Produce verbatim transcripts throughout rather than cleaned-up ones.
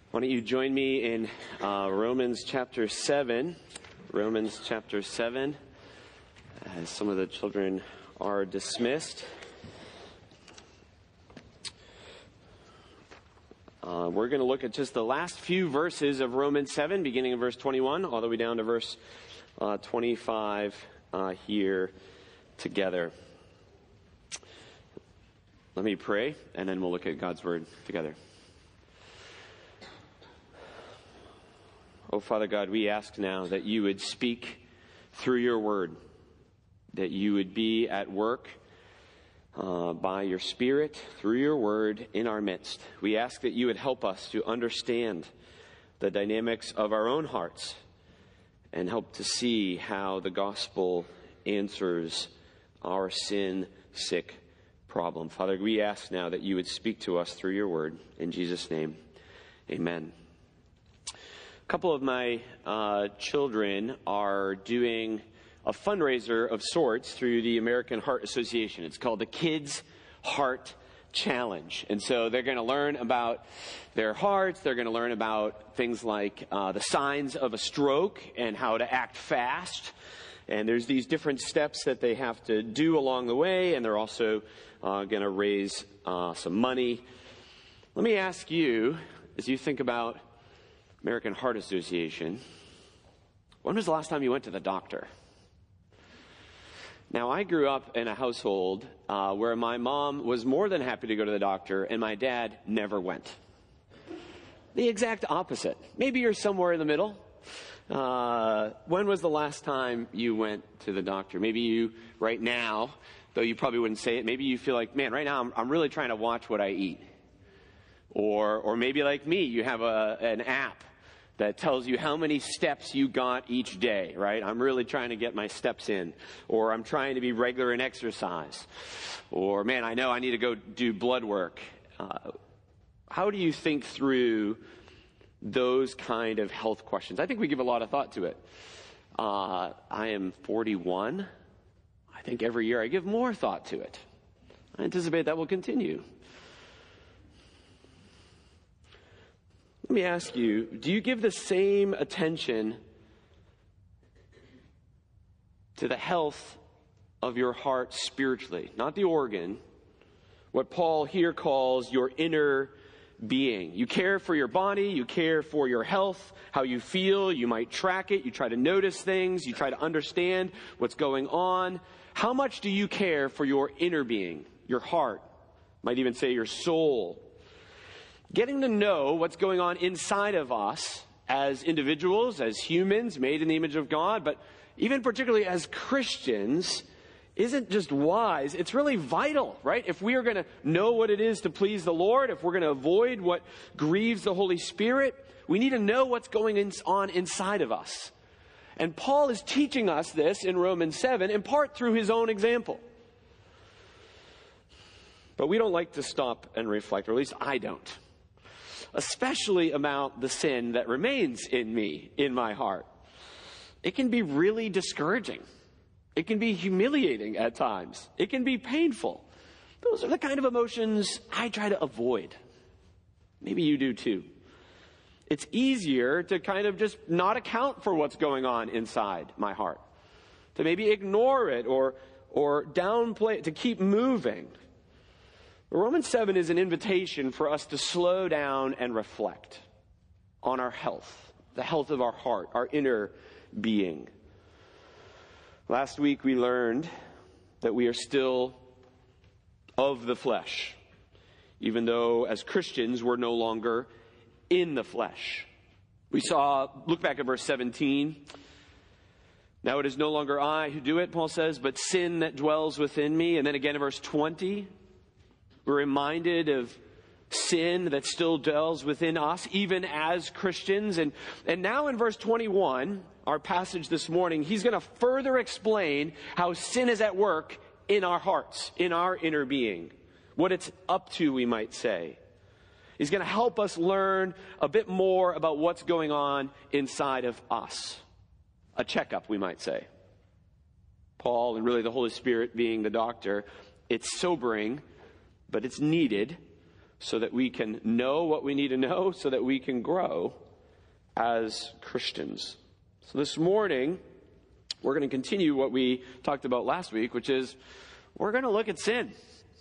Why don't you join me in uh, Romans chapter seven, Romans chapter seven, as some of the children are dismissed. Uh, we're going to look at just the last few verses of Romans seven, beginning in verse twenty-one, all the way down to verse uh, twenty-five uh, here together. Let me pray, and then we'll look at God's word together. Oh, Father God, we ask now that you would speak through your word, that you would be at work uh, by your Spirit, through your word, in our midst. We ask that you would help us to understand the dynamics of our own hearts and help to see how the gospel answers our sin-sick problem. Father, we ask now that you would speak to us through your word. In Jesus' name, amen. A couple of my uh, children are doing a fundraiser of sorts through the American Heart Association. It's called the Kids Heart Challenge. And so they're going to learn about their hearts. They're going to learn about things like uh, the signs of a stroke and how to act fast. And there's these different steps that they have to do along the way. And they're also uh, going to raise uh, some money. Let me ask you, as you think about American Heart Association, when was the last time you went to the doctor? Now, I grew up in a household uh, where my mom was more than happy to go to the doctor, and my dad never went. The exact opposite. Maybe you're somewhere in the middle. Uh, when was the last time you went to the doctor? Maybe you, right now, though you probably wouldn't say it, maybe you feel like, man, right now I'm, I'm really trying to watch what I eat. Or, or maybe like me, you have a, an app that tells you how many steps you got each day, right? I'm really trying to get my steps in. Or I'm trying to be regular in exercise. Or, man, I know I need to go do blood work. Uh, how do you think through those kind of health questions? I think we give a lot of thought to it. Uh, I am forty-one. I think every year I give more thought to it. I anticipate that will continue. Let me ask you, do you give the same attention to the health of your heart spiritually? Not the organ, what Paul here calls your inner being. You care for your body, you care for your health, how you feel, you might track it, you try to notice things, you try to understand what's going on. How much do you care for your inner being, your heart, might even say your soul? Getting to know what's going on inside of us as individuals, as humans made in the image of God, but even particularly as Christians, isn't just wise, it's really vital, right? If we are going to know what it is to please the Lord, if we're going to avoid what grieves the Holy Spirit, we need to know what's going on inside of us. And Paul is teaching us this in Romans seven, in part through his own example. But we don't like to stop and reflect, or at least I don't. Especially about the sin that remains in me, in my heart. It can be really discouraging. It can be humiliating at times. It can be painful. Those are the kind of emotions I try to avoid. Maybe you do too. It's easier to kind of just not account for what's going on inside my heart. To maybe ignore it or, or downplay it, to keep moving. Romans seven is an invitation for us to slow down and reflect on our health, the health of our heart, our inner being. Last week we learned that we are still of the flesh, even though as Christians we're no longer in the flesh. We saw, look back at verse seventeen. Now it is no longer I who do it, Paul says, but sin that dwells within me. And then again in verse twenty. We're reminded of sin that still dwells within us, even as Christians. And, and now in verse twenty-one, our passage this morning, he's going to further explain how sin is at work in our hearts, in our inner being. What it's up to, we might say. He's going to help us learn a bit more about what's going on inside of us. A checkup, we might say. Paul, and really the Holy Spirit being the doctor, it's sobering, but it's needed so that we can know what we need to know, so that we can grow as Christians. So this morning, we're going to continue what we talked about last week, which is we're going to look at sin.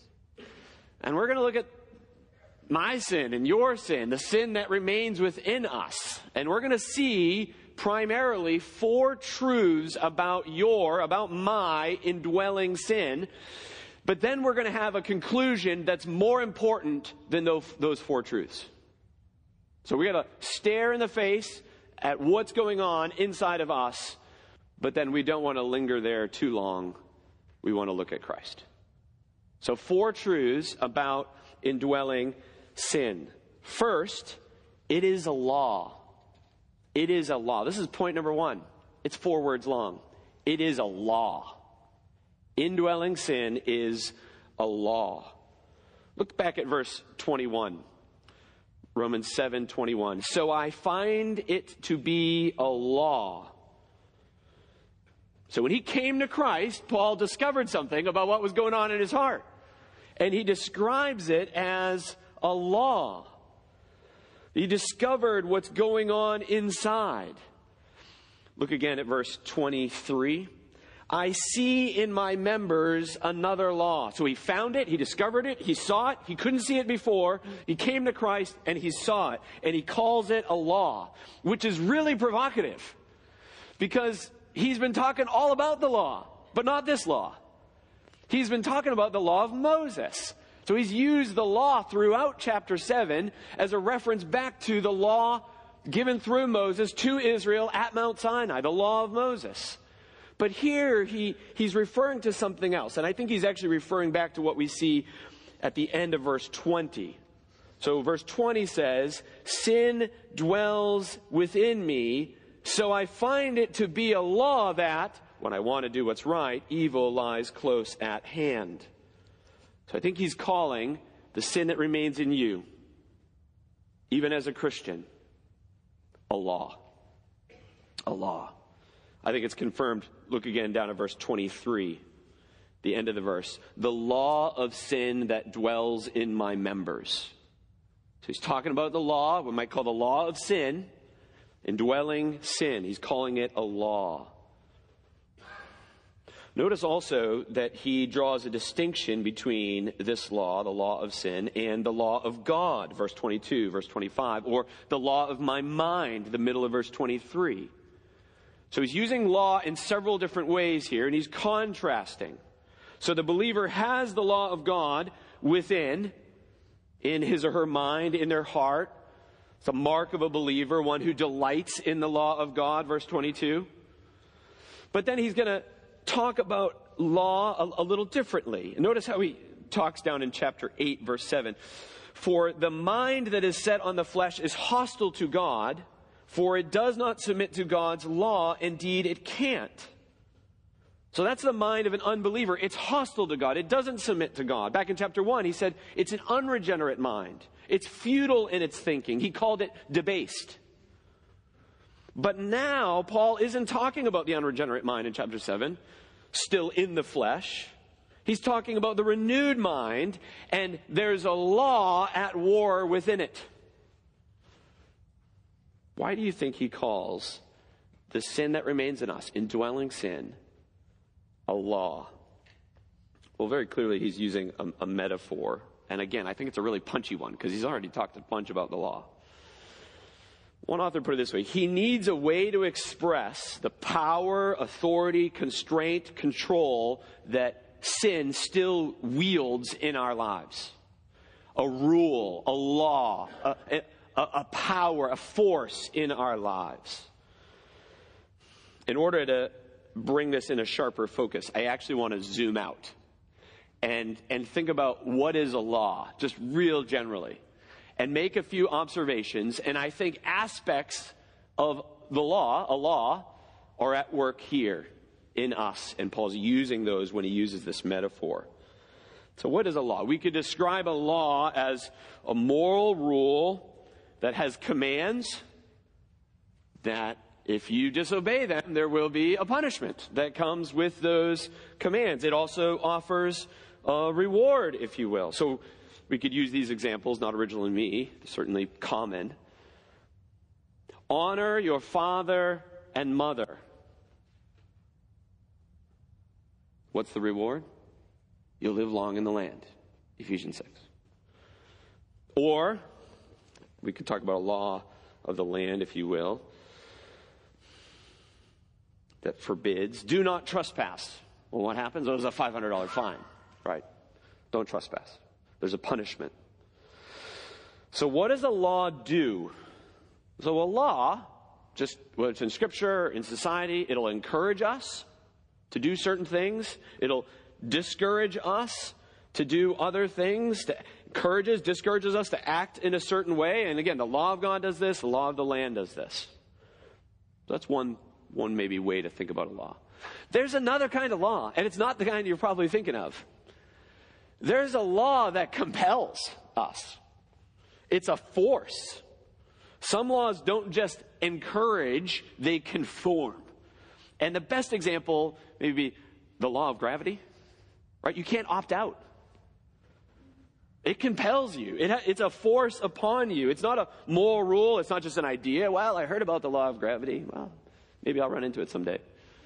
And we're going to look at my sin and your sin, the sin that remains within us. And we're going to see primarily four truths about your, about my indwelling sin. But then we're going to have a conclusion that's more important than those, those four truths. So we got to stare in the face at what's going on inside of us, but then we don't want to linger there too long. We want to look at Christ. So four truths about indwelling sin. First, it is a law. It is a law. This is point number one. It's four words long. It is a law. Indwelling sin is a law. Look back at verse twenty-one. Romans seven twenty-one. So I find it to be a law. So when he came to Christ, Paul discovered something about what was going on in his heart. And he describes it as a law. He discovered what's going on inside. Look again at verse twenty-three. I see in my members another law. So he found it, he discovered it, he saw it, he couldn't see it before. He came to Christ and he saw it. And he calls it a law, which is really provocative. Because he's been talking all about the law, but not this law. He's been talking about the law of Moses. So he's used the law throughout chapter seven as a reference back to the law given through Moses to Israel at Mount Sinai, the law of Moses. But here he, he's referring to something else. And I think he's actually referring back to what we see at the end of verse twenty. So verse twenty says, sin dwells within me, so I find it to be a law that, when I want to do what's right, evil lies close at hand. So I think he's calling the sin that remains in you, even as a Christian, a law. A law. I think it's confirmed. Look again down at verse twenty-three, the end of the verse. The law of sin that dwells in my members. So he's talking about the law, what we might call the law of sin, indwelling sin. He's calling it a law. Notice also that he draws a distinction between this law, the law of sin, and the law of God, verse twenty-two, verse twenty-five, or the law of my mind, the middle of verse twenty-three. So he's using law in several different ways here, and he's contrasting. So the believer has the law of God within, in his or her mind, in their heart. It's a mark of a believer, one who delights in the law of God, verse twenty-two. But then he's going to talk about law a, a little differently. Notice how he talks down in chapter eight, verse seven. For the mind that is set on the flesh is hostile to God, for it does not submit to God's law. Indeed, it can't. So that's the mind of an unbeliever. It's hostile to God. It doesn't submit to God. Back in chapter one, he said it's an unregenerate mind. It's futile in its thinking. He called it debased. But now, Paul isn't talking about the unregenerate mind in chapter seven, still in the flesh. He's talking about the renewed mind, and there's a law at war within it. Why do you think he calls the sin that remains in us, indwelling sin, a law? Well, very clearly he's using a, a metaphor. And again, I think it's a really punchy one because he's already talked a bunch about the law. One author put it this way: he needs a way to express the power, authority, constraint, control that sin still wields in our lives. A rule, a law, a, a, a power, a force in our lives. In order to bring this in a sharper focus, I actually want to zoom out and, and think about what is a law, just real generally, and make a few observations. And I think aspects of the law, a law, are at work here in us. And Paul's using those when he uses this metaphor. So what is a law? We could describe a law as a moral rule that has commands that if you disobey them, there will be a punishment that comes with those commands. It also offers a reward, if you will. So we could use these examples, not original in me, certainly common. Honor your father and mother. What's the reward? You'll live long in the land. Ephesians six. Or, we could talk about a law of the land, if you will, that forbids, do not trespass. Well, what happens? There's a five hundred dollars fine, right? Don't trespass. There's a punishment. So what does a law do? So a law, just whether it's in Scripture, in society, it'll encourage us to do certain things. It'll discourage us to do other things. To encourages, discourages us to act in a certain way. And again, the law of God does this. The law of the land does this. So that's one, one maybe way to think about a law. There's another kind of law, and it's not the kind you're probably thinking of. There's a law that compels us. It's a force. Some laws don't just encourage, they conform. And the best example may be the law of gravity. Right? You can't opt out. It compels you. It ha- it's a force upon you. It's not a moral rule. It's not just an idea. Well, I heard about the law of gravity. Well, maybe I'll run into it someday.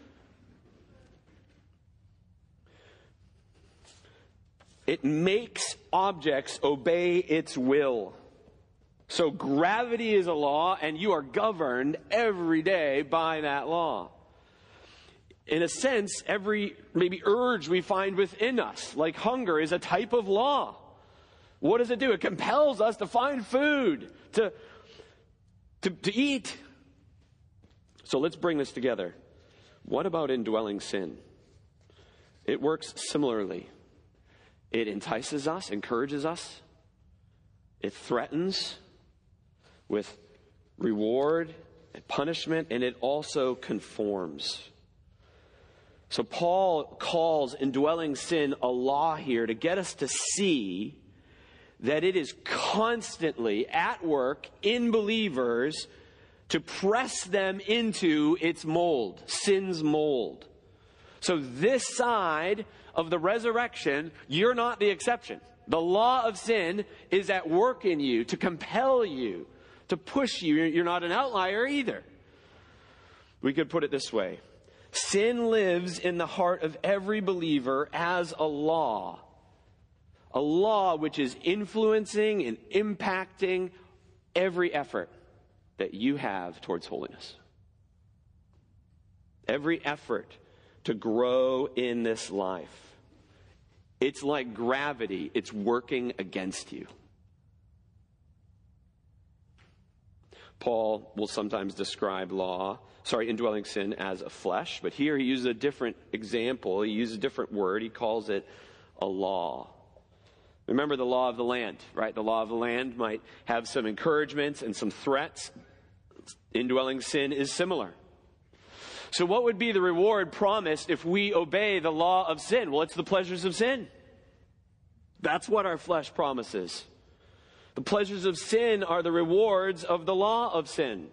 It makes objects obey its will. So gravity is a law, and you are governed every day by that law. In a sense, every maybe urge we find within us, like hunger, is a type of law. What does it do? It compels us to find food, to, to, to eat. So let's bring this together. What about indwelling sin? It works similarly. It entices us, encourages us. It threatens with reward and punishment, and it also conforms. So Paul calls indwelling sin a law here to get us to see that it is constantly at work in believers to press them into its mold, sin's mold. So this side of the resurrection, you're not the exception. The law of sin is at work in you to compel you, to push you. You're not an outlier either. We could put it this way. Sin lives in the heart of every believer as a law. A law which is influencing and impacting every effort that you have towards holiness. Every effort to grow in this life. It's like gravity. It's working against you. Paul will sometimes describe law, sorry, indwelling sin as a flesh, but here he uses a different example. He uses a different word. He calls it a law. Remember the law of the land, right? The law of the land might have some encouragements and some threats. Indwelling sin is similar. So what would be the reward promised if we obey the law of sin? Well, it's the pleasures of sin. That's what our flesh promises. The pleasures of sin are the rewards of the law of sin.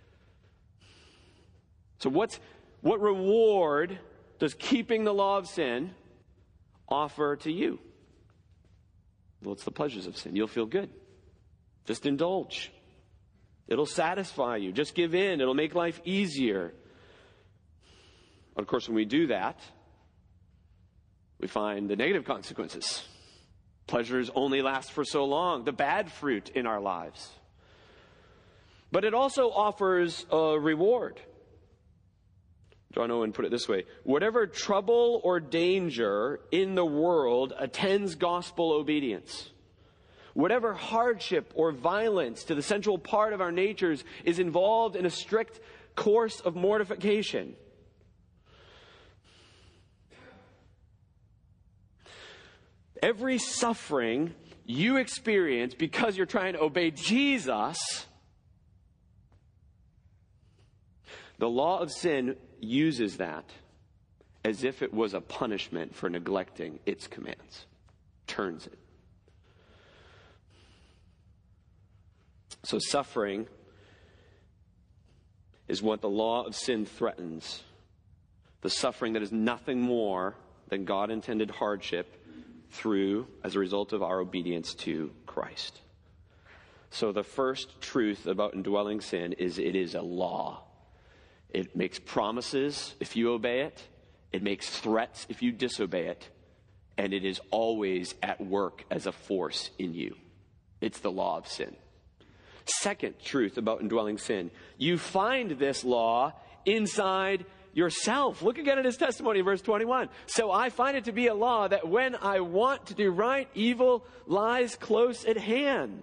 So what's, what reward does keeping the law of sin offer to you? Well, it's the pleasures of sin. You'll feel good. Just indulge. It'll satisfy you. Just give in. It'll make life easier. But of course, when we do that, we find the negative consequences. Pleasures only last for so long. The bad fruit in our lives. But it also offers a reward. John Owen put it this way. Whatever trouble or danger in the world attends gospel obedience. Whatever hardship or violence to the central part of our natures is involved in a strict course of mortification. Every suffering you experience because you're trying to obey Jesus, the law of sin uses that as if it was a punishment for neglecting its commands. Turns it. So suffering is what the law of sin threatens. The suffering that is nothing more than God-intended hardship through, as a result of our obedience to Christ. So the first truth about indwelling sin is it is a law. It makes promises if you obey it. It makes threats if you disobey it. And it is always at work as a force in you. It's the law of sin. Second truth about indwelling sin. You find this law inside yourself. Look again at his testimony in verse twenty-one. So I find it to be a law that when I want to do right, evil lies close at hand.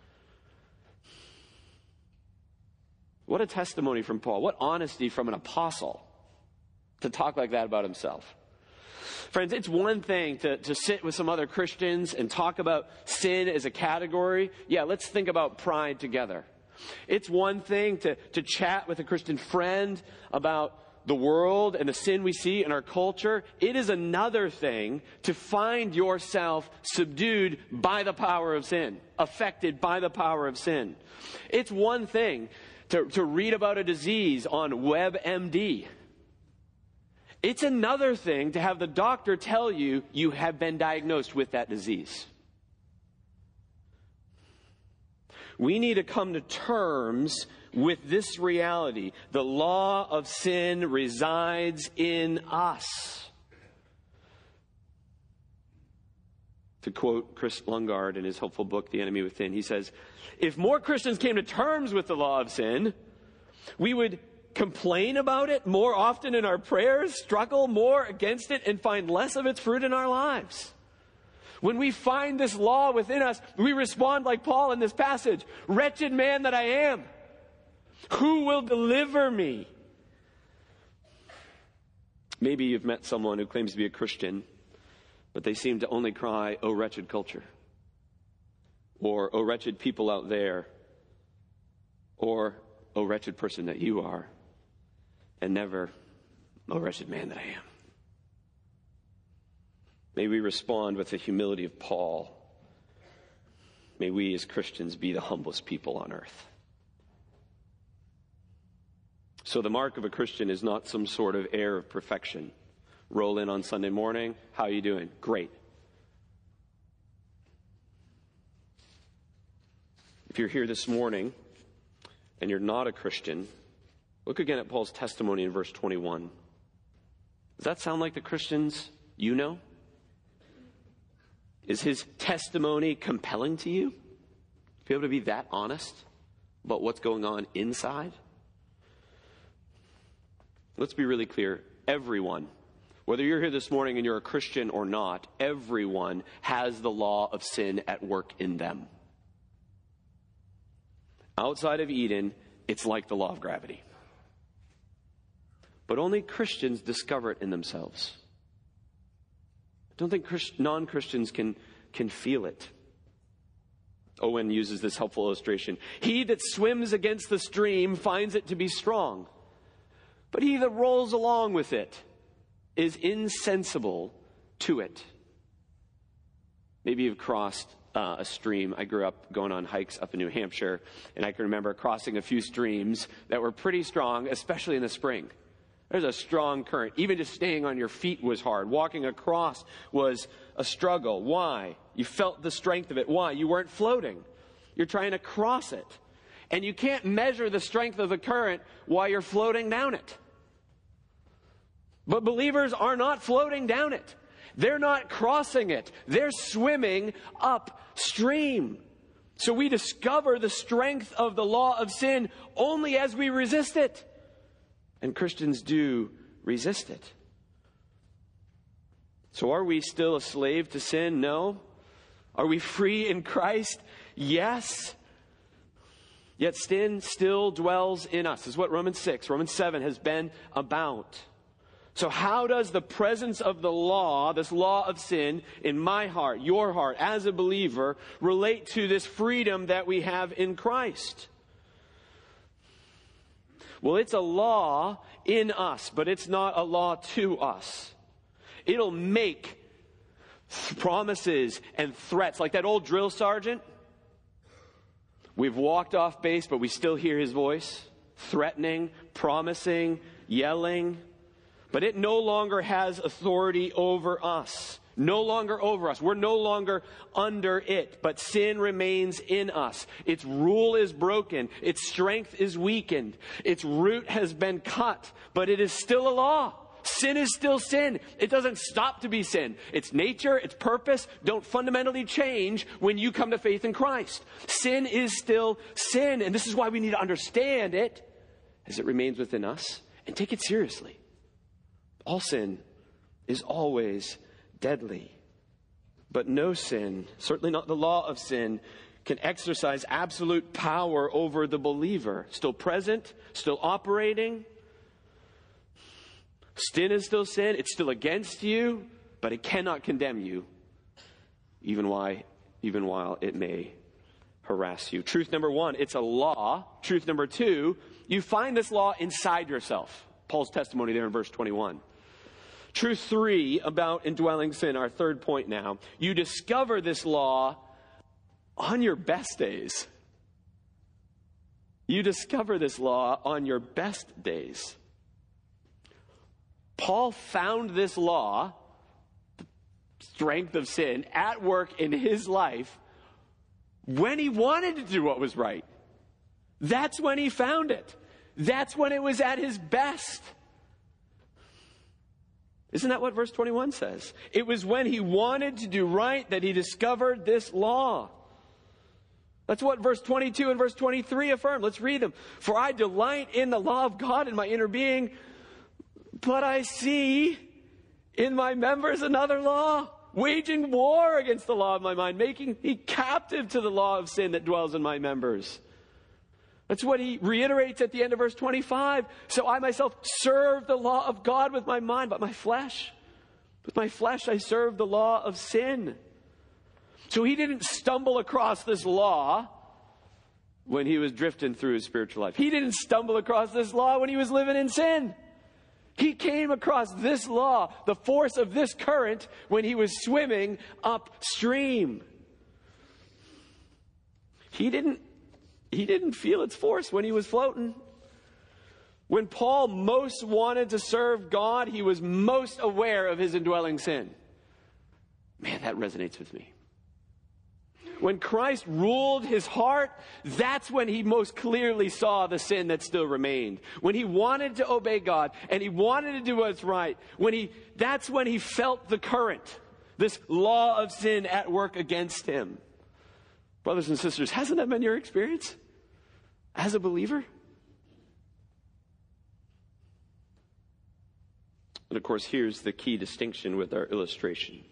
What a testimony from Paul. What honesty from an apostle to talk like that about himself. Friends, it's one thing to, to sit with some other Christians and talk about sin as a category. Yeah, let's think about pride together. It's one thing to, to chat with a Christian friend about the world and the sin we see in our culture. It is another thing to find yourself subdued by the power of sin, affected by the power of sin. It's one thing to, to read about a disease on WebMD. It's another thing to have the doctor tell you you have been diagnosed with that disease. We need to come to terms with this reality. The law of sin resides in us. To quote Chris Lungard in his helpful book, The Enemy Within, he says, if more Christians came to terms with the law of sin, we would complain about it more often in our prayers, struggle more against it, and find less of its fruit in our lives. When we find this law within us, we respond like Paul in this passage, wretched man that I am, who will deliver me? Maybe you've met someone who claims to be a Christian, but they seem to only cry, oh, wretched culture. Or, oh, wretched people out there. Or, oh, wretched person that you are. And never, oh, wretched man that I am. May we respond with the humility of Paul. May we as Christians be the humblest people on earth. So the mark of a Christian is not some sort of air of perfection. Roll in on Sunday morning. How are you doing? Great. If you're here this morning and you're not a Christian, look again at Paul's testimony in verse twenty-one. Does that sound like the Christians you know? Is his testimony compelling to you? Be able to be that honest about what's going on inside? Let's be really clear. Everyone, whether you're here this morning and you're a Christian or not, everyone has the law of sin at work in them. Outside of Eden, it's like the law of gravity. But only Christians discover it in themselves. I don't think Christ- non-Christians can, can feel it. Owen uses this helpful illustration. He that swims against the stream finds it to be strong, but he that rolls along with it is insensible to it. Maybe you've crossed uh, a stream. I grew up going on hikes up in New Hampshire, and I can remember crossing a few streams that were pretty strong, especially in the spring. There's a strong current. Even just staying on your feet was hard. Walking across was a struggle. Why? You felt the strength of it. Why? You weren't floating. You're trying to cross it. And you can't measure the strength of the current while you're floating down it. But believers are not floating down it. They're not crossing it. They're swimming upstream. So we discover the strength of the law of sin only as we resist it. And Christians do resist it. So are we still a slave to sin? No. Are we free in Christ? Yes. Yet sin still dwells in us. This is what Romans six, Romans seven has been about. So how does the presence of the law, this law of sin, in my heart, your heart, as a believer, relate to this freedom that we have in Christ? Well, it's a law in us, but it's not a law to us. It'll make th- promises and threats, like that old drill sergeant. We've walked off base, but we still hear his voice, threatening, promising, yelling. But it no longer has authority over us. No longer over us. We're no longer under it, but sin remains in us. Its rule is broken. Its strength is weakened. Its root has been cut, but it is still a law. Sin is still sin. It doesn't stop to be sin. Its nature, its purpose don't fundamentally change when you come to faith in Christ. Sin is still sin, and this is why we need to understand it as it remains within us and take it seriously. All sin is always deadly. But no sin, certainly not the law of sin, can exercise absolute power over the believer. Still present, still operating. Sin is still sin. It's still against you, but it cannot condemn you, even why, even while it may harass you. Truth number one, it's a law. Truth number two, you find this law inside yourself. Paul's testimony there in verse twenty-one. Truth three about indwelling sin, our third point now. You discover this law on your best days. You discover this law on your best days. Paul found this law, the strength of sin, at work in his life when he wanted to do what was right. That's when he found it. That's when it was at his best. Isn't that what verse twenty-one says? It was when he wanted to do right that he discovered this law. That's what verse twenty-two and verse twenty-three affirm. Let's read them. For I delight in the law of God in my inner being, but I see in my members another law, waging war against the law of my mind, making me captive to the law of sin that dwells in my members. That's what he reiterates at the end of verse twenty-five. So I myself serve the law of God with my mind, but my flesh, with my flesh I serve the law of sin. So he didn't stumble across this law when he was drifting through his spiritual life. He didn't stumble across this law when he was living in sin. He came across this law, the force of this current, when he was swimming upstream. He didn't, he didn't feel its force when he was floating. When Paul most wanted to serve God, he was most aware of his indwelling sin. Man, that resonates with me. When Christ ruled his heart, that's when he most clearly saw the sin that still remained. When he wanted to obey God and he wanted to do what's right, when he, that's when he felt the current, this law of sin at work against him. Brothers and sisters, hasn't that been your experience as a believer? And of course, here's the key distinction with our illustration.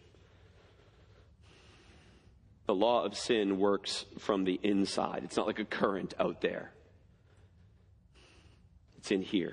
The law of sin works from the inside. It's not like a current out there. It's in here.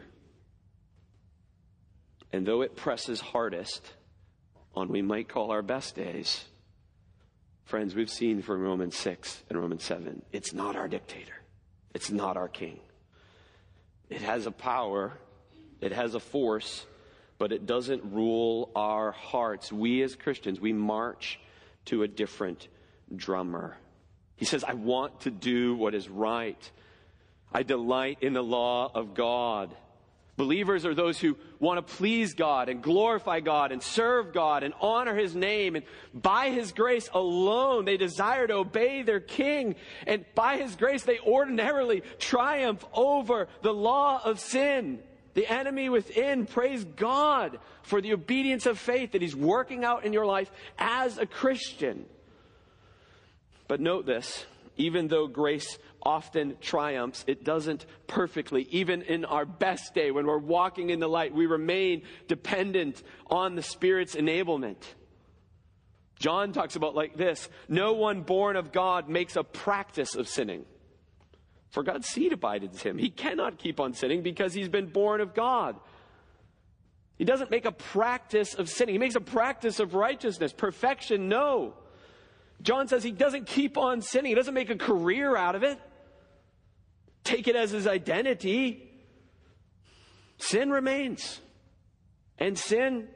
And though it presses hardest on we might call our best days, friends, we've seen from Romans six and Romans seven, it's not our dictator. It's not our king. It has a power. It has a force, but it doesn't rule our hearts. We as Christians, we march to a different drummer. He says, I want to do what is right. I delight in the law of God. Believers are those who want to please God and glorify God and serve God and honor his name. And by his grace alone, they desire to obey their king. And by his grace, they ordinarily triumph over the law of sin. The enemy within, praise God for the obedience of faith that he's working out in your life as a Christian. But note this, even though grace often triumphs, it doesn't perfectly. Even in our best day, when we're walking in the light, we remain dependent on the Spirit's enablement. John talks about like this, no one born of God makes a practice of sinning. For God's seed abided in him. He cannot keep on sinning because he's been born of God. He doesn't make a practice of sinning. He makes a practice of righteousness. Perfection, no. John says he doesn't keep on sinning. He doesn't make a career out of it. Take it as his identity. Sin remains. And sin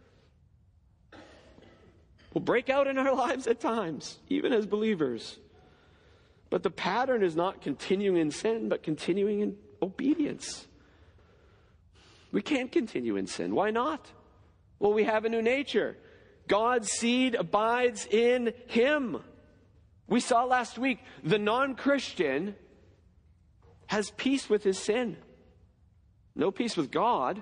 will break out in our lives at times, even as believers. But the pattern is not continuing in sin, but continuing in obedience. We can't continue in sin. Why not? Well, we have a new nature. God's seed abides in him. We saw last week, the non-Christian has peace with his sin. No peace with God.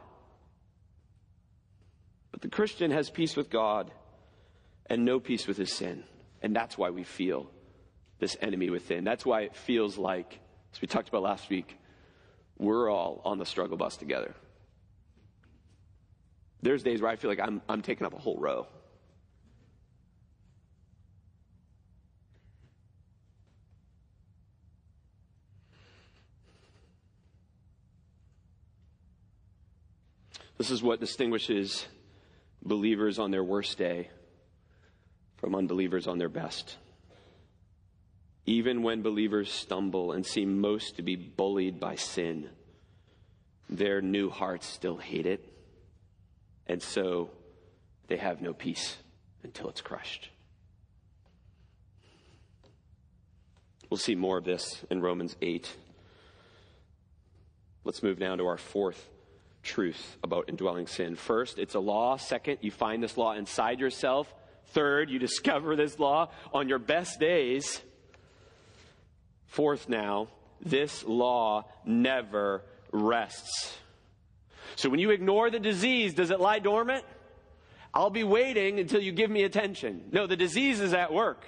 But the Christian has peace with God and no peace with his sin. And that's why we feel this enemy within. That's why it feels like, as we talked about last week, we're all on the struggle bus together. There's days where I feel like I'm, I'm taking up a whole row. This is what distinguishes believers on their worst day from unbelievers on their best. Even when believers stumble and seem most to be bullied by sin, their new hearts still hate it. And so they have no peace until it's crushed. We'll see more of this in Romans eight. Let's move now to our fourth truth about indwelling sin. First, it's a law. Second, you find this law inside yourself. Third, you discover this law on your best days. Fourth now, this law never rests. So when you ignore the disease, does it lie dormant? I'll be waiting until you give me attention. No, the disease is at work.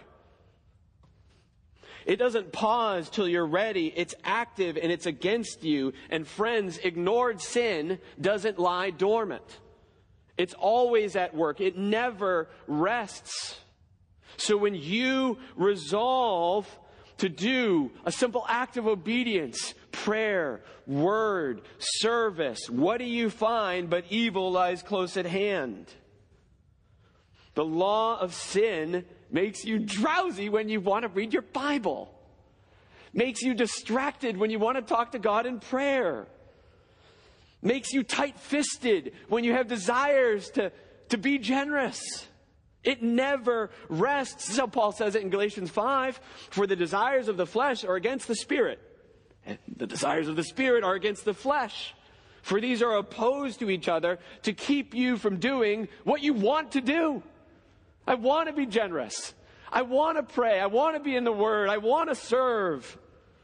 It doesn't pause till you're ready. It's active and it's against you. And friends, ignored sin doesn't lie dormant. It's always at work. It never rests. So when you resolve to do a simple act of obedience, prayer, word, service, what do you find but evil lies close at hand? The law of sin makes you drowsy when you want to read your Bible. Makes you distracted when you want to talk to God in prayer. Makes you tight-fisted when you have desires to, to be generous. It never rests. This is how Paul says it in Galatians five. For the desires of the flesh are against the Spirit, and the desires of the Spirit are against the flesh. For these are opposed to each other to keep you from doing what you want to do. I want to be generous. I want to pray. I want to be in the Word. I want to serve.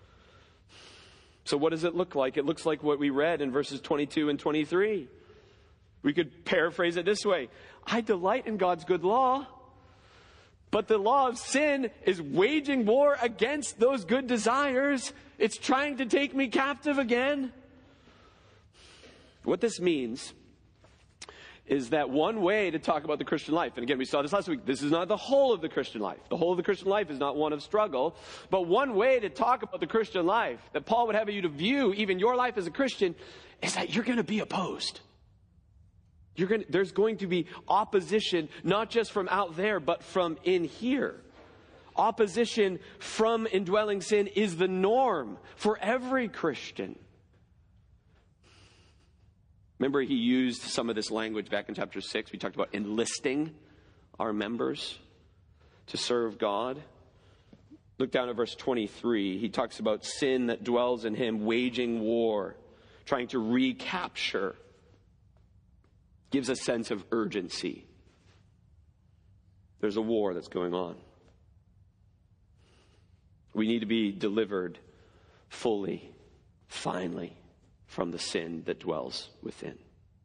So what does it look like? It looks like what we read in verses twenty-two and twenty-three. We could paraphrase it this way. I delight in God's good law, but the law of sin is waging war against those good desires. It's trying to take me captive again. What this means is that one way to talk about the Christian life, and again, we saw this last week, this is not the whole of the Christian life. The whole of the Christian life is not one of struggle, but one way to talk about the Christian life that Paul would have you to view even your life as a Christian is that you're going to be opposed. You're going to, there's going to be opposition, not just from out there, but from in here. Opposition from indwelling sin is the norm for every Christian. Remember, he used some of this language back in chapter six. We talked about enlisting our members to serve God. Look down at verse twenty-three. He talks about sin that dwells in him, waging war, trying to recapture. Gives a sense of urgency. There's a war that's going on. We need to be delivered fully, finally, from the sin that dwells within.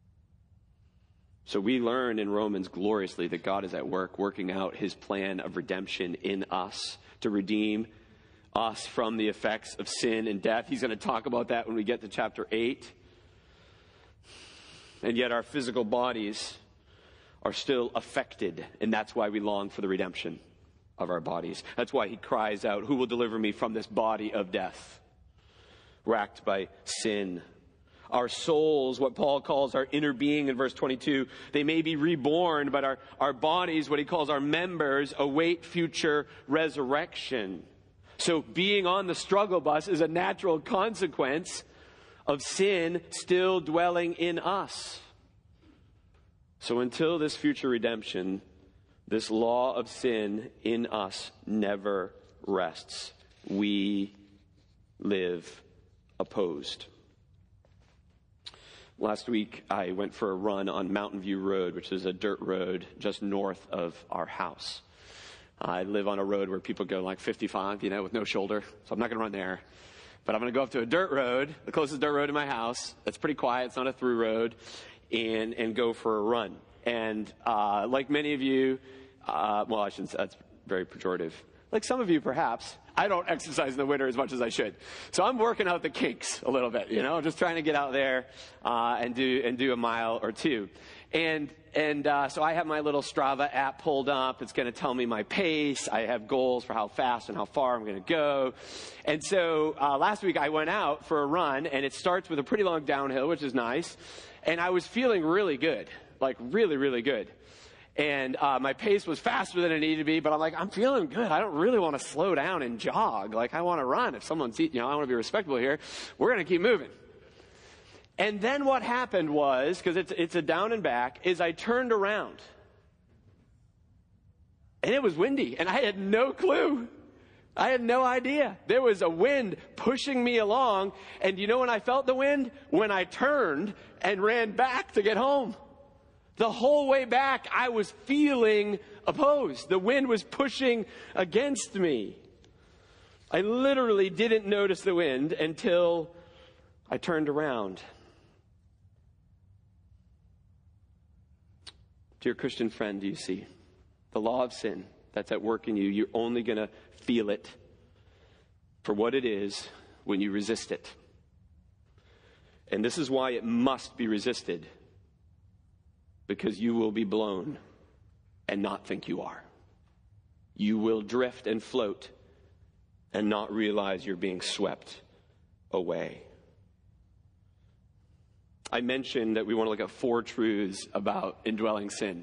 So we learn in Romans gloriously that God is at work, working out his plan of redemption in us to redeem us from the effects of sin and death. He's going to talk about that when we get to chapter eight. And yet our physical bodies are still affected, and that's why we long for the redemption of our bodies. That's why he cries out, who will deliver me from this body of death, racked by sin? Our souls, what Paul calls our inner being in verse twenty-two, they may be reborn, but our, our bodies, what he calls our members, await future resurrection. So being on the struggle bus is a natural consequence of sin still dwelling in us. So until this future redemption, this law of sin in us never rests. We live opposed. Last week, I went for a run on Mountain View Road, which is a dirt road just north of our house. I live on a road where people go like fifty-five, you know, with no shoulder, so I'm not going to run there. But I'm going to go up to a dirt road, the closest dirt road to my house. That's pretty quiet. It's not a through road, and and go for a run. And uh, like many of you, uh, well, I shouldn't say that's very pejorative. Like some of you, perhaps, I don't exercise in the winter as much as I should. So I'm working out the kinks a little bit, you know, just trying to get out there uh, and do and do a mile or two. And and uh, so I have my little Strava app pulled up. It's going to tell me my pace. I have goals for how fast and how far I'm going to go. And so uh, last week I went out for a run, and it starts with a pretty long downhill, which is nice. And I was feeling really good, like really, really good. And uh, my pace was faster than it needed to be, but I'm like, I'm feeling good. I don't really want to slow down and jog. Like, I want to run. If someone's, you know, I want to be respectable here. We're going to keep moving. And then what happened was, because it's, it's a down and back, is I turned around. And it was windy, and I had no clue. I had no idea. There was a wind pushing me along, and you know when I felt the wind? When I turned and ran back to get home. The whole way back, I was feeling opposed. The wind was pushing against me. I literally didn't notice the wind until I turned around. Dear Christian friend, do you see? The law of sin that's at work in you, you're only going to feel it for what it is when you resist it. And this is why it must be resisted. Because you will be blown and not think you are. You will drift and float and not realize you're being swept away. I mentioned that we want to look at four truths about indwelling sin.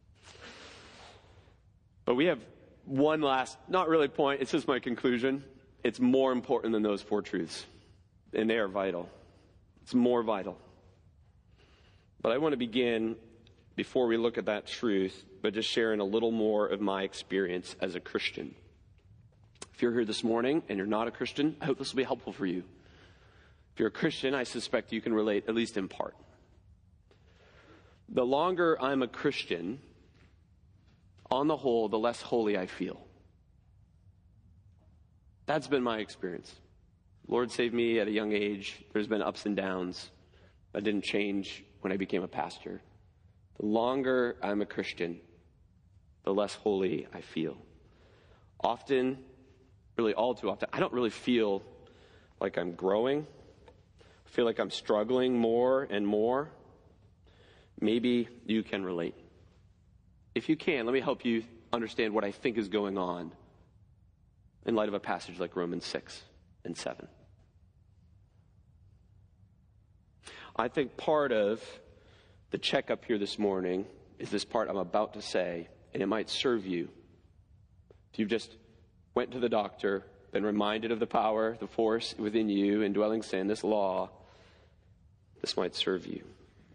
But we have one last, not really point, it's just my conclusion. It's more important than those four truths. And they are vital. It's more vital. But I want to begin, before we look at that truth, but just sharing a little more of my experience as a Christian. If you're here this morning and you're not a Christian, I hope this will be helpful for you. If you're a Christian, I suspect you can relate, at least in part. The longer I'm a Christian, on the whole, the less holy I feel. That's been my experience. Lord saved me at a young age. There's been ups and downs. That didn't change when I became a pastor. The longer I'm a Christian, the less holy I feel. Often, really all too often, I don't really feel like I'm growing. I feel like I'm struggling more and more. Maybe you can relate. If you can, let me help you understand what I think is going on in light of a passage like Romans six and seven. I think part of the checkup here this morning is this part I'm about to say, and it might serve you. If you've just went to the doctor, been reminded of the power, the force within you, indwelling sin, this law, this might serve you.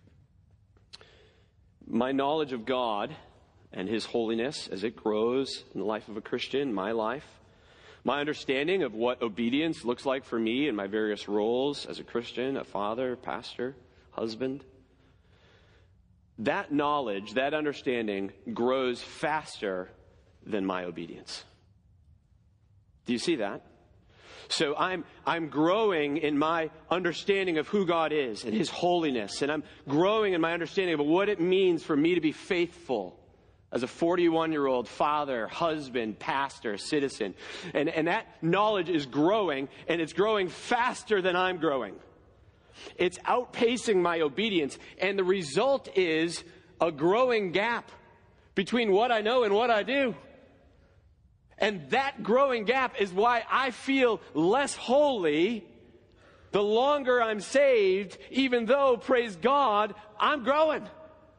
My knowledge of God and His holiness as it grows in the life of a Christian, my life, my understanding of what obedience looks like for me in my various roles as a Christian, a father, pastor, husband, that knowledge, that understanding grows faster than my obedience. Do you see that? So I'm I'm growing in my understanding of who God is and His holiness. And I'm growing in my understanding of what it means for me to be faithful as a forty-one-year-old father, husband, pastor, citizen. And, and that knowledge is growing, and it's growing faster than I'm growing. It's outpacing my obedience, and the result is a growing gap between what I know and what I do. And that growing gap is why I feel less holy the longer I'm saved, even though, praise God, I'm growing.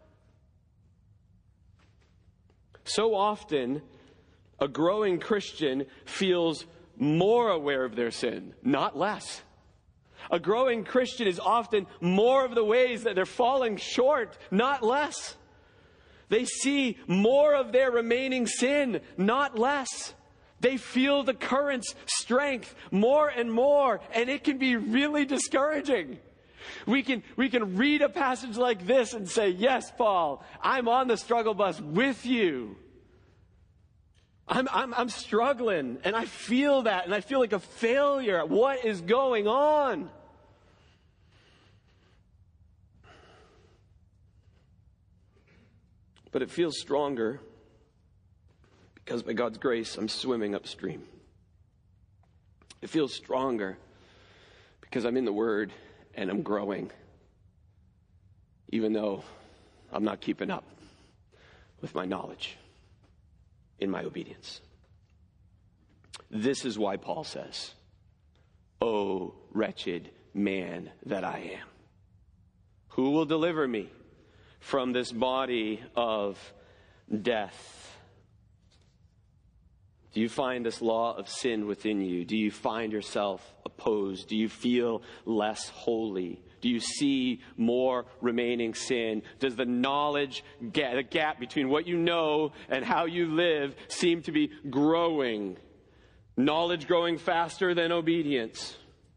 So often, a growing Christian feels more aware of their sin, not less. A growing Christian is often more of the ways that they're falling short, not less. They see more of their remaining sin, not less. They feel the current's strength more and more, and it can be really discouraging. We can, we can read a passage like this and say, yes, Paul, I'm on the struggle bus with you. I'm, I'm, I'm struggling, and I feel that, and I feel like a failure. What is going on? But it feels stronger because by God's grace, I'm swimming upstream. It feels stronger because I'm in the Word and I'm growing, even though I'm not keeping up with my knowledge in my obedience. This is why Paul says, "O wretched man that I am, who will deliver me from this body of death?" Do you find this law of sin within you? Do you find yourself opposed? Do you feel less holy? Do you see more remaining sin? Does the knowledge, gap, the gap between what you know and how you live seem to be growing? Knowledge growing faster than obedience.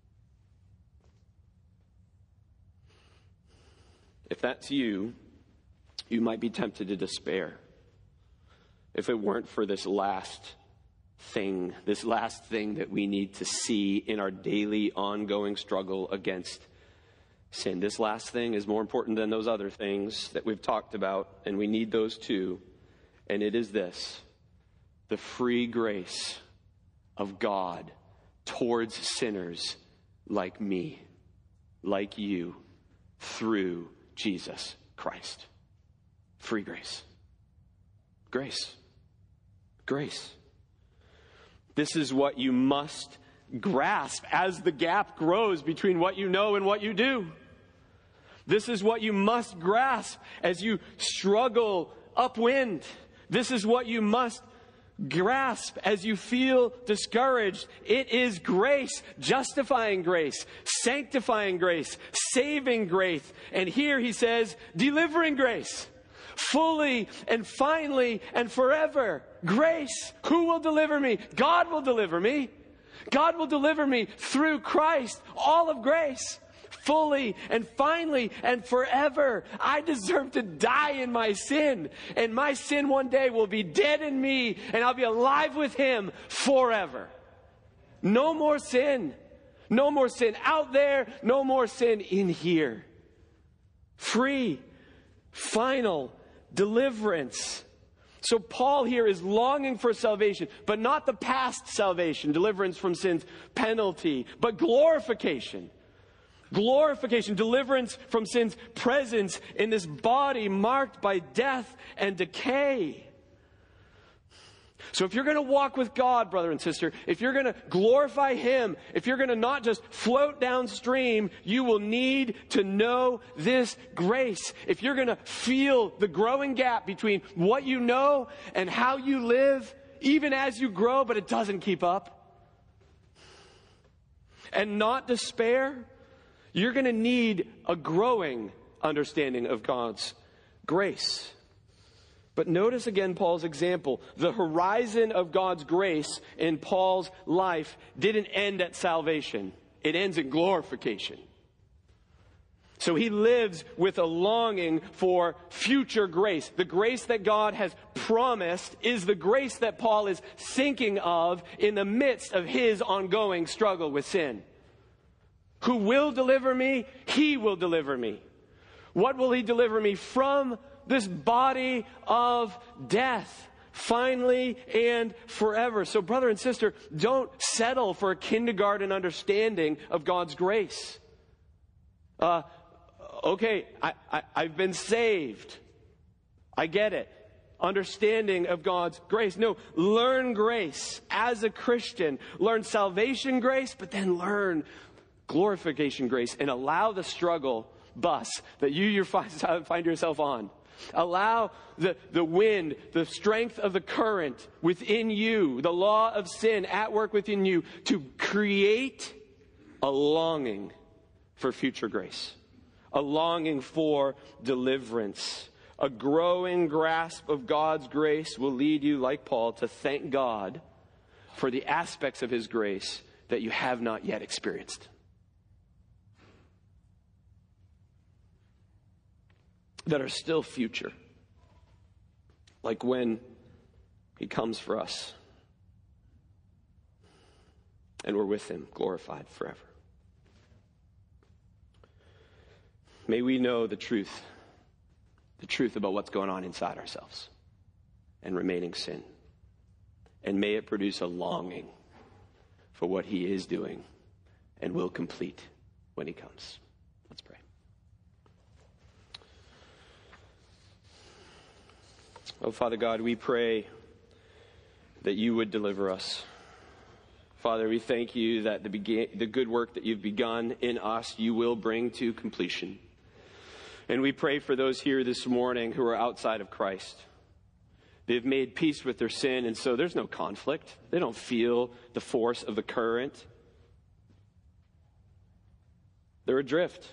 If that's you, you might be tempted to despair if it weren't for this last thing, this last thing that we need to see in our daily ongoing struggle against sin. This last thing is more important than those other things that we've talked about, and we need those too. And it is this: the free grace of God towards sinners like me, like you, through Jesus Christ. Free grace. Grace. Grace. This is what you must grasp as the gap grows between what you know and what you do. This is what you must grasp as you struggle upwind. This is what you must grasp as you feel discouraged. It is grace, justifying grace, sanctifying grace, saving grace. And here he says, delivering grace. Fully and finally and forever. Grace. Who will deliver me? God will deliver me. God will deliver me through Christ. All of grace. Fully and finally and forever. I deserve to die in my sin. And my sin one day will be dead in me. And I'll be alive with Him forever. No more sin. No more sin out there. No more sin in here. Free. Final deliverance. So Paul here is longing for salvation, but not the past salvation, deliverance from sin's penalty, but glorification. Glorification, deliverance from sin's presence in this body marked by death and decay. So if you're going to walk with God, brother and sister, if you're going to glorify Him, if you're going to not just float downstream, you will need to know this grace. If you're going to feel the growing gap between what you know and how you live, even as you grow, but it doesn't keep up, and not despair, you're going to need a growing understanding of God's grace. But notice again Paul's example. The horizon of God's grace in Paul's life didn't end at salvation. It ends in glorification. So he lives with a longing for future grace. The grace that God has promised is the grace that Paul is thinking of in the midst of his ongoing struggle with sin. Who will deliver me? He will deliver me. What will He deliver me from? This body of death, finally and forever. So brother and sister, don't settle for a kindergarten understanding of God's grace. Uh, okay, I, I, I've been saved. I get it. Understanding of God's grace. No, learn grace as a Christian. Learn salvation grace, but then learn glorification grace and allow the struggle bus that you, you find, find yourself on. Allow the, the wind, the strength of the current within you, the law of sin at work within you, to create a longing for future grace, a longing for deliverance. A growing grasp of God's grace will lead you, like Paul, to thank God for the aspects of His grace that you have not yet experienced. that are still future, like when he comes for us and we're with him, glorified forever. May we know the truth, the truth about what's going on inside ourselves and remaining sin. And may it produce a longing for what he is doing and will complete when he comes. Let's pray. Oh, Father God, we pray that you would deliver us. Father, we thank you that the, begin, the good work that you've begun in us, you will bring to completion. And we pray for those here this morning who are outside of Christ. They've made peace with their sin, and so there's no conflict. They don't feel the force of the current. They're adrift.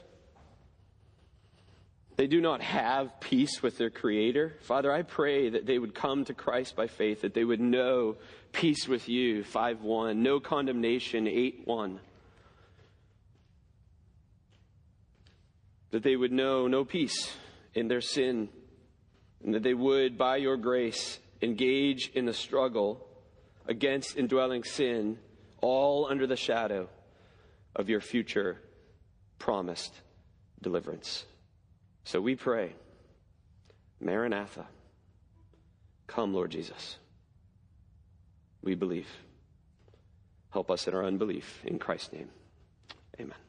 They do not have peace with their Creator. Father, I pray that they would come to Christ by faith, that they would know peace with you, five one, no condemnation, eight one. That they would know no peace in their sin, and that they would, by your grace, engage in the struggle against indwelling sin, all under the shadow of your future promised deliverance. So we pray, Maranatha, come, Lord Jesus. We believe. Help us in our unbelief. In Christ's name, amen.